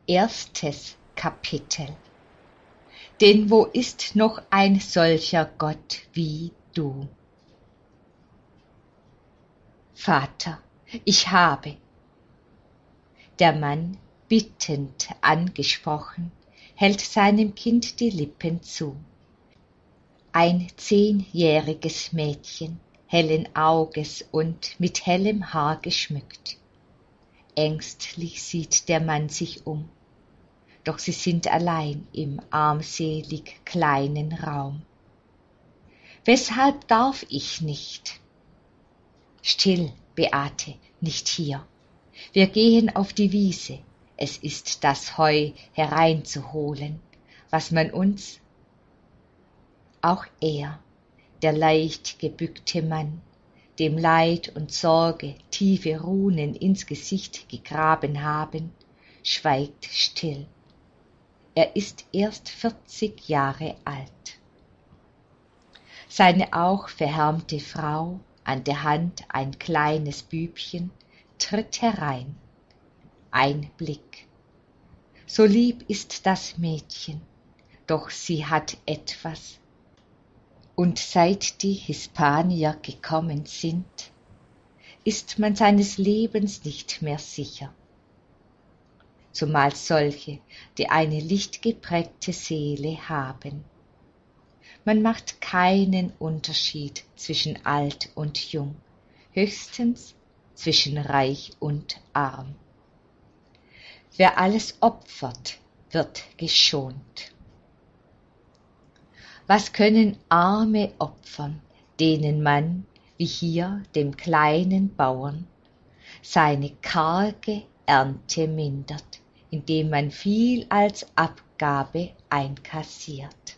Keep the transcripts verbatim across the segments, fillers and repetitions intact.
Erstes Kapitel. Denn wo ist noch ein solcher Gott wie du? Vater, ich habe. Der Mann, bittend angesprochen, hält seinem Kind die Lippen zu. Ein zehnjähriges Mädchen, hellen Auges und mit hellem Haar geschmückt. Ängstlich sieht der Mann sich um, doch sie sind allein im armselig kleinen Raum. Weshalb darf ich nicht? Still, Beate, nicht hier. Wir gehen auf die Wiese, es ist das Heu hereinzuholen, was man uns, auch er, der leicht gebückte Mann, dem Leid und Sorge tiefe Runen ins Gesicht gegraben haben, schweigt still. Er ist erst vierzig Jahre alt. Seine auch verhärmte Frau, an der Hand ein kleines Bübchen, tritt herein. Ein Blick. So lieb ist das Mädchen, doch sie hat etwas. Und seit die Hispanier gekommen sind, ist man seines Lebens nicht mehr sicher. Zumal solche, die eine lichtgeprägte Seele haben. Man macht keinen Unterschied zwischen alt und jung, höchstens zwischen reich und arm. Wer alles opfert, wird geschont. Was können Arme opfern, denen man, wie hier dem kleinen Bauern, seine karge Ernte mindert, indem man viel als Abgabe einkassiert?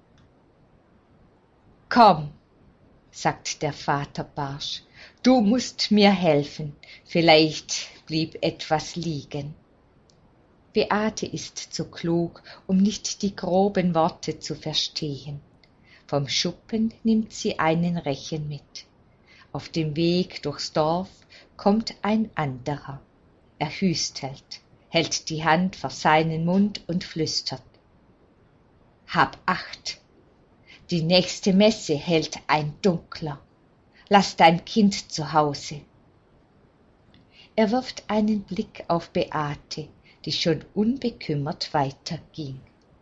Komm, sagt der Vater barsch, du musst mir helfen, vielleicht blieb etwas liegen. Beate ist zu klug, um nicht die groben Worte zu verstehen. Vom Schuppen nimmt sie einen Rechen mit. Auf dem Weg durchs Dorf kommt ein anderer. Er hüstelt, hält die Hand vor seinen Mund und flüstert. Hab Acht! Die nächste Messe hält ein Dunkler. Lass dein Kind zu Hause. Er wirft einen Blick auf Beate, die schon unbekümmert weiterging.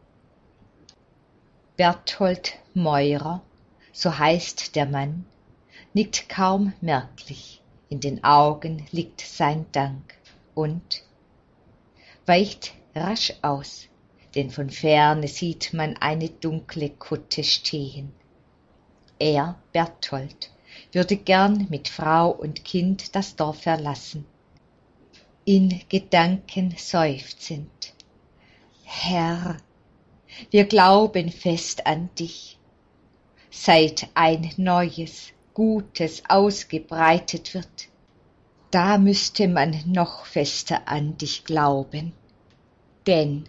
Berthold Meurer, so heißt der Mann, nickt kaum merklich, in den Augen liegt sein Dank und weicht rasch aus, denn von ferne sieht man eine dunkle Kutte stehen. Er, Berthold, würde gern mit Frau und Kind das Dorf verlassen, in Gedanken seufzend. Herr, wir glauben fest an dich. Seit ein neues, Gutes ausgebreitet wird, da müsste man noch fester an dich glauben. Denn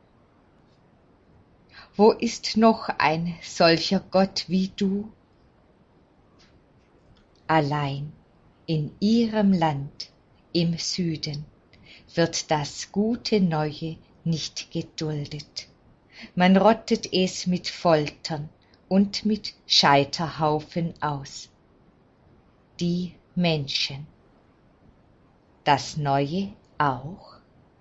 wo ist noch ein solcher Gott wie du? Allein in ihrem Land, im Süden, wird das gute Neue nicht geduldet. Man rottet es mit Foltern und mit Scheiterhaufen aus. Die Menschen. Das Neue auch?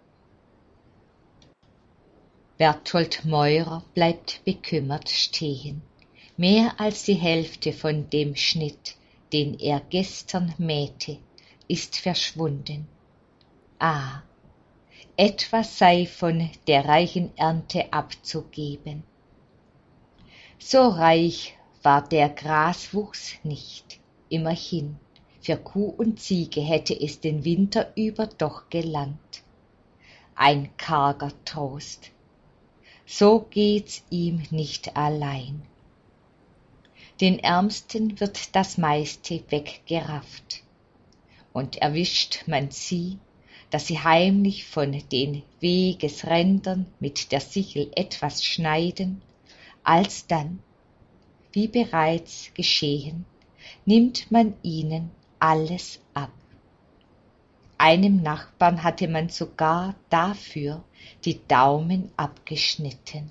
Berthold Meurer bleibt bekümmert stehen. Mehr als die Hälfte von dem Schnitt, den er gestern mähte, ist verschwunden. Ah, etwas sei von der reichen Ernte abzugeben. So reich war der Graswuchs nicht, immerhin, für Kuh und Ziege hätte es den Winter über doch gelangt. Ein karger Trost. So geht's ihm nicht allein. Den Ärmsten wird das meiste weggerafft. Und erwischt man sie, dass sie heimlich von den Wegesrändern mit der Sichel etwas schneiden, alsdann, wie bereits geschehen, nimmt man ihnen alles ab. Einem Nachbarn hatte man sogar dafür die Daumen abgeschnitten.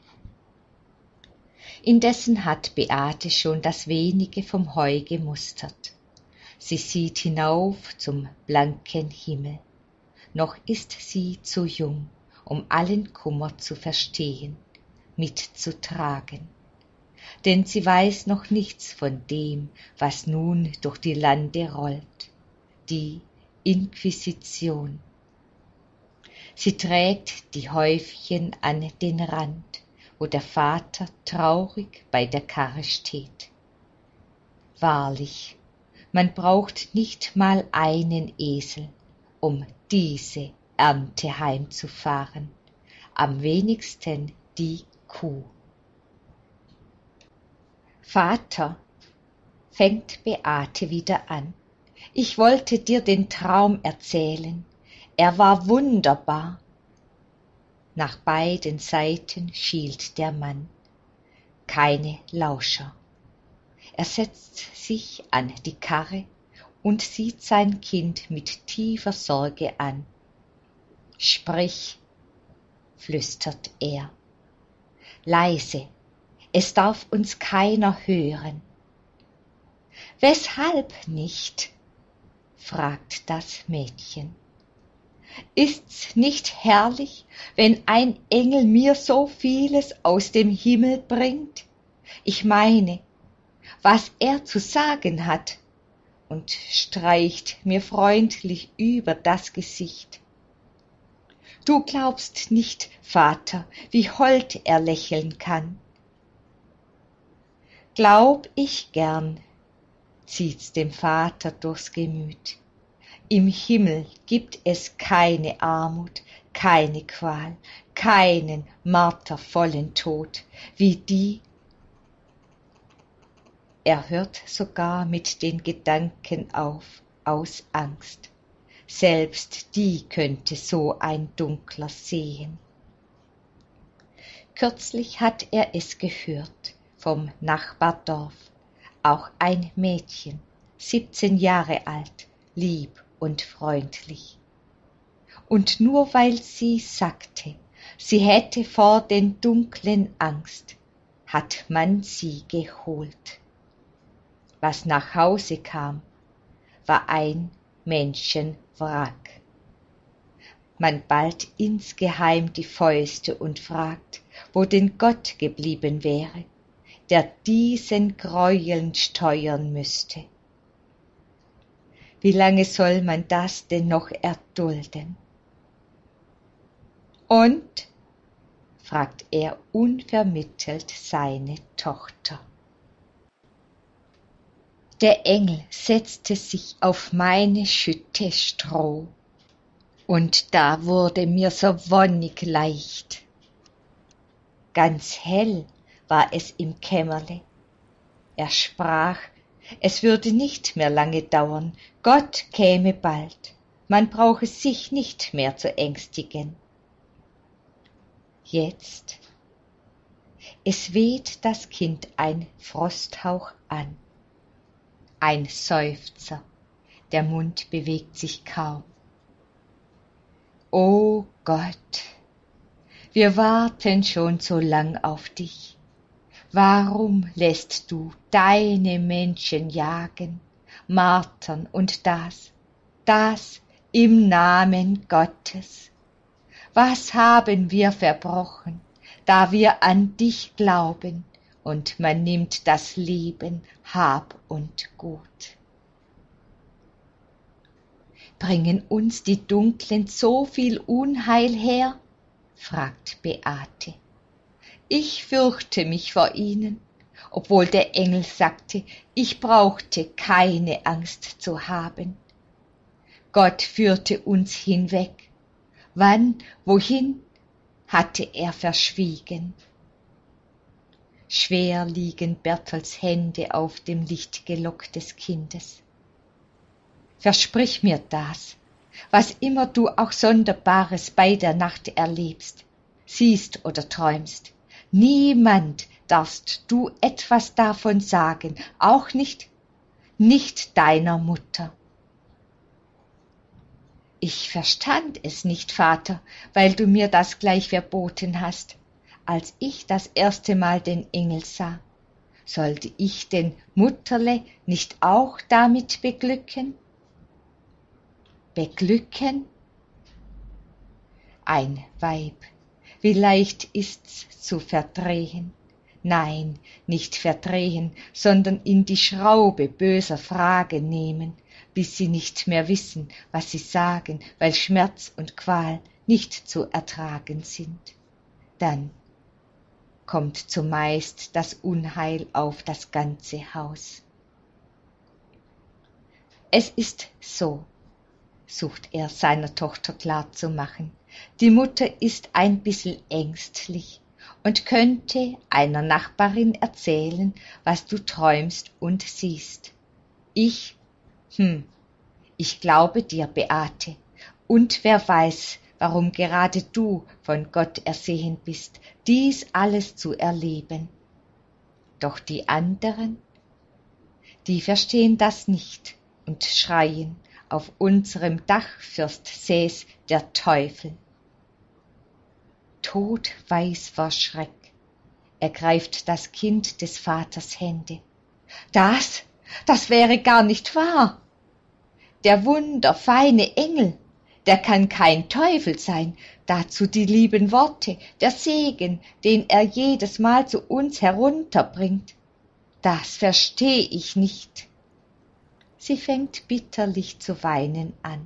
Indessen hat Beate schon das wenige vom Heu gemustert. Sie sieht hinauf zum blanken Himmel. Noch ist sie zu jung, um allen Kummer zu verstehen, mitzutragen. Denn sie weiß noch nichts von dem, was nun durch die Lande rollt, die Inquisition. Sie trägt die Häufchen an den Rand, wo der Vater traurig bei der Karre steht. Wahrlich, man braucht nicht mal einen Esel, um diese Ernte heimzufahren, am wenigsten die Kuh. Vater, fängt Beate wieder an, ich wollte dir den Traum erzählen, er war wunderbar. Nach beiden Seiten schielt der Mann, keine Lauscher. Er setzt sich an die Karre und sieht sein Kind mit tiefer Sorge an. Sprich, flüstert er. Leise, es darf uns keiner hören. Weshalb nicht? Fragt das Mädchen. Ist's nicht herrlich, wenn ein Engel mir so vieles aus dem Himmel bringt? Ich meine, was er zu sagen hat, und streicht mir freundlich über das Gesicht. Du glaubst nicht, Vater, wie hold er lächeln kann. Glaub ich gern, zieht's dem Vater durchs Gemüt. Im Himmel gibt es keine Armut, keine Qual, keinen martervollen Tod, wie die. Er hört sogar mit den Gedanken auf, aus Angst. Selbst die könnte so ein Dunkler sehen. Kürzlich hat er es gehört vom Nachbardorf, auch ein Mädchen, siebzehn Jahre alt, lieb und freundlich. Und nur weil sie sagte, sie hätte vor den Dunklen Angst, hat man sie geholt. Was nach Hause kam, war ein Menschenwrack. Man ballt insgeheim die Fäuste und fragt, wo denn Gott geblieben wäre, der diesen Gräueln steuern müsste. Wie lange soll man das denn noch erdulden? Und? Fragt er unvermittelt seine Tochter. Der Engel setzte sich auf meine Schütte Stroh, und da wurde mir so wonnig leicht. Ganz hell war es im Kämmerle. Er sprach, es würde nicht mehr lange dauern, Gott käme bald, man brauche sich nicht mehr zu ängstigen. Jetzt, es weht das Kind ein Frosthauch an. Ein Seufzer, der Mund bewegt sich kaum. O Gott, wir warten schon so lang auf dich. Warum lässt du deine Menschen jagen, martern und das, das im Namen Gottes? Was haben wir verbrochen, da wir an dich glauben, und man nimmt das Leben, Hab und Gut? Bringen uns die Dunklen so viel Unheil her? Fragt Beate. Ich fürchte mich vor ihnen, obwohl der Engel sagte, ich brauchte keine Angst zu haben. Gott führte uns hinweg. Wann, wohin, hatte er verschwiegen. Schwer liegen Bertholds Hände auf dem Lichtgelock des Kindes. Versprich mir das, was immer du auch Sonderbares bei der Nacht erlebst, siehst oder träumst. Niemand darfst du etwas davon sagen, auch nicht, nicht deiner Mutter. Ich verstand es nicht, Vater, weil du mir das gleich verboten hast, als ich das erste Mal den Engel sah. Sollte ich denn Mutterle nicht auch damit beglücken? Beglücken? Ein Weib, wie leicht ist's zu verdrehen. Nein, nicht verdrehen, sondern in die Schraube böser Frage nehmen, bis sie nicht mehr wissen, was sie sagen, weil Schmerz und Qual nicht zu ertragen sind. Dann kommt zumeist das Unheil auf das ganze Haus. Es ist so, sucht er seiner Tochter klarzumachen, die Mutter ist ein bissel ängstlich und könnte einer Nachbarin erzählen, was du träumst und siehst. Ich, hm, ich glaube dir, Beate, und wer weiß, warum gerade du von Gott ersehen bist, dies alles zu erleben. Doch die anderen, die verstehen das nicht und schreien, auf unserem Dach Fürst säß der Teufel. Todweiß vor Schreck ergreift das Kind des Vaters Hände. Das, das wäre gar nicht wahr. Der wunderfeine Engel, der kann kein Teufel sein, dazu die lieben Worte, der Segen, den er jedes Mal zu uns herunterbringt. Das versteh ich nicht. Sie fängt bitterlich zu weinen an.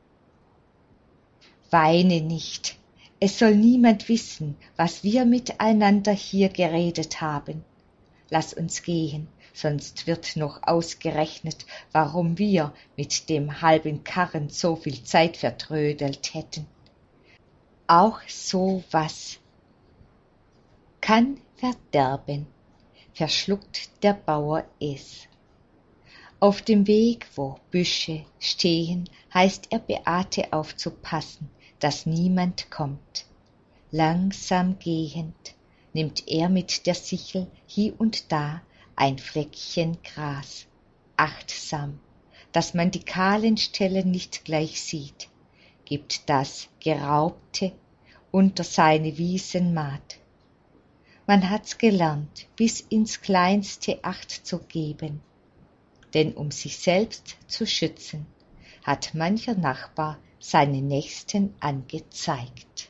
Weine nicht, es soll niemand wissen, was wir miteinander hier geredet haben. Lass uns gehen, sonst wird noch ausgerechnet, warum wir mit dem halben Karren so viel Zeit vertrödelt hätten. Auch so was kann verderben, verschluckt der Bauer es. Auf dem Weg, wo Büsche stehen, heißt er Beate aufzupassen, dass niemand kommt. Langsam gehend nimmt er mit der Sichel hie und da ein Fleckchen Gras, achtsam, dass man die kahlen Stellen nicht gleich sieht, gibt das Geraubte unter seine Wiesenmaat. Man hat's gelernt, bis ins Kleinste Acht zu geben, denn um sich selbst zu schützen, hat mancher Nachbar seine Nächsten angezeigt.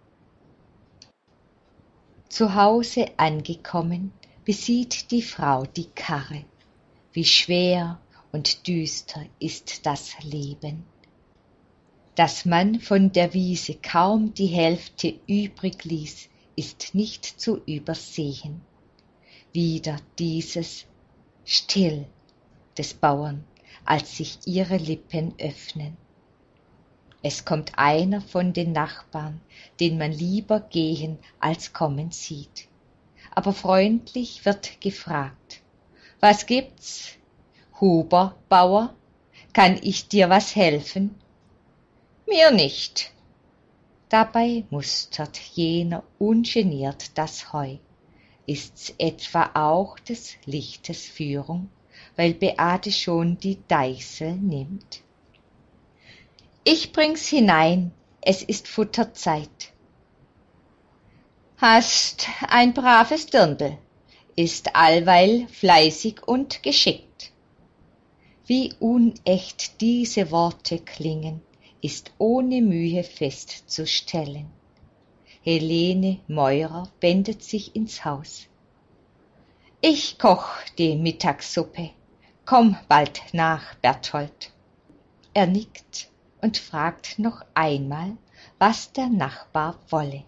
Zu Hause angekommen, besieht die Frau die Karre. Wie schwer und düster ist das Leben. Dass man von der Wiese kaum die Hälfte übrig ließ, ist nicht zu übersehen. Wieder dieses Still des Bauern, als sich ihre Lippen öffnen. Es kommt einer von den Nachbarn, den man lieber gehen als kommen sieht. Aber freundlich wird gefragt: Was gibt's? Huber, Bauer, kann ich dir was helfen? Mir nicht. Dabei mustert jener ungeniert das Heu. Ist's etwa auch des Lichtes Führung, weil Beate schon die Deichsel nimmt? Ich bring's hinein, es ist Futterzeit. Hast ein braves Dirndl, ist allweil fleißig und geschickt. Wie unecht diese Worte klingen, ist ohne Mühe festzustellen. Helene Meurer wendet sich ins Haus. Ich koch die Mittagssuppe, komm bald nach, Berthold. Er nickt und fragt noch einmal, was der Nachbar wolle.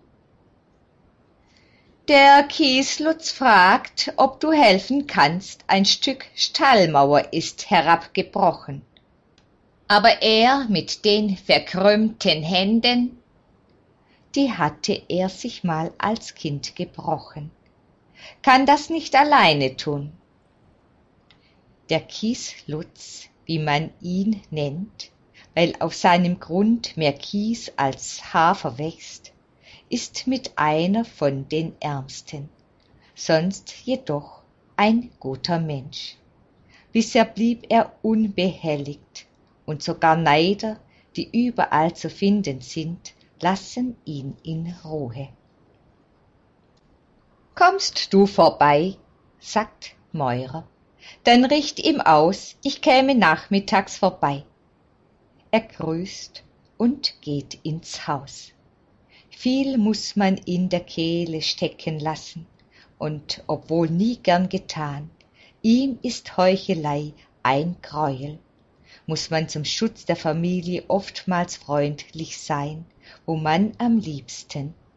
Der Kieslutz fragt, ob du helfen kannst, ein Stück Stallmauer ist herabgebrochen. Aber er mit den verkrümmten Händen, die hatte er sich mal als Kind gebrochen, kann das nicht alleine tun. Der Kieslutz, wie man ihn nennt, weil auf seinem Grund mehr Kies als Hafer wächst, ist mit einer von den Ärmsten, sonst jedoch ein guter Mensch. Bisher blieb er unbehelligt und sogar Neider, die überall zu finden sind, lassen ihn in Ruhe. »Kommst du vorbei«, sagt Mäurer, »dann richt ihm aus, ich käme nachmittags vorbei.« Er grüßt und geht ins Haus. Viel muß man in der Kehle stecken lassen, und obwohl nie gern getan, ihm ist Heuchelei ein Greuel, muß man zum Schutz der Familie oftmals freundlich sein, wo man am liebsten